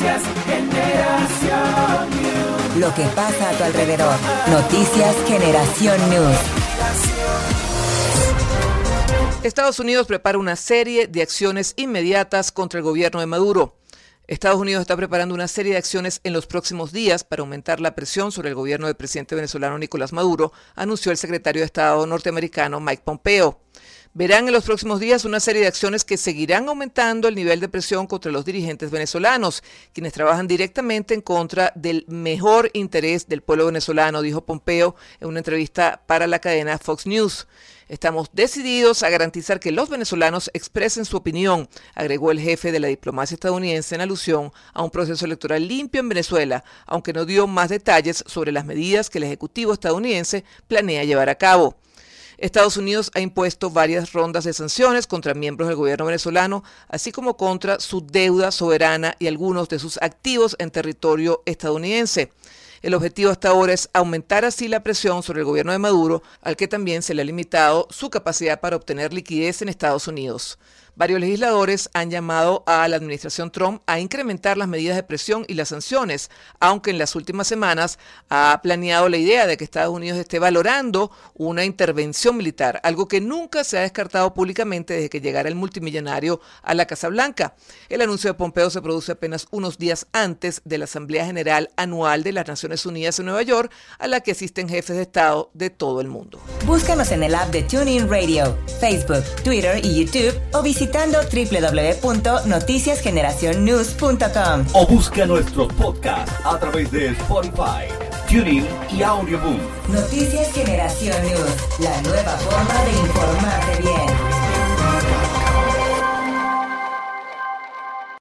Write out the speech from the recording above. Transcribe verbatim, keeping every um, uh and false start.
Noticias Generación News. Lo que pasa a tu alrededor. Noticias Generación News. Estados Unidos prepara una serie de acciones inmediatas contra el gobierno de Maduro. Estados Unidos está preparando una serie de acciones en los próximos días para aumentar la presión sobre el gobierno del presidente venezolano Nicolás Maduro, anunció el secretario de Estado norteamericano Mike Pompeo. Verán en los próximos días una serie de acciones que seguirán aumentando el nivel de presión contra los dirigentes venezolanos, quienes trabajan directamente en contra del mejor interés del pueblo venezolano, dijo Pompeo en una entrevista para la cadena Fox News. Estamos decididos a garantizar que los venezolanos expresen su opinión, agregó el jefe de la diplomacia estadounidense en alusión a un proceso electoral limpio en Venezuela, aunque no dio más detalles sobre las medidas que el Ejecutivo estadounidense planea llevar a cabo. Estados Unidos ha impuesto varias rondas de sanciones contra miembros del gobierno venezolano, así como contra su deuda soberana y algunos de sus activos en territorio estadounidense. El objetivo hasta ahora es aumentar así la presión sobre el gobierno de Maduro, al que también se le ha limitado su capacidad para obtener liquidez en Estados Unidos. Varios legisladores han llamado a la administración Trump a incrementar las medidas de presión y las sanciones, aunque en las últimas semanas ha planeado la idea de que Estados Unidos esté valorando una intervención militar, algo que nunca se ha descartado públicamente desde que llegara el multimillonario a la Casa Blanca. El anuncio de Pompeo se produce apenas unos días antes de la Asamblea General Anual de las Naciones Unidas en Nueva York, a la que asisten jefes de Estado de todo el mundo. Búscanos en el app de TuneIn Radio, Facebook, Twitter y YouTube o visita visitando doble u doble u doble u punto noticias generación news punto com. O busca nuestros podcasts a través de Spotify, TuneIn y Audioboom. Noticias Generación News, la nueva forma de informarte bien.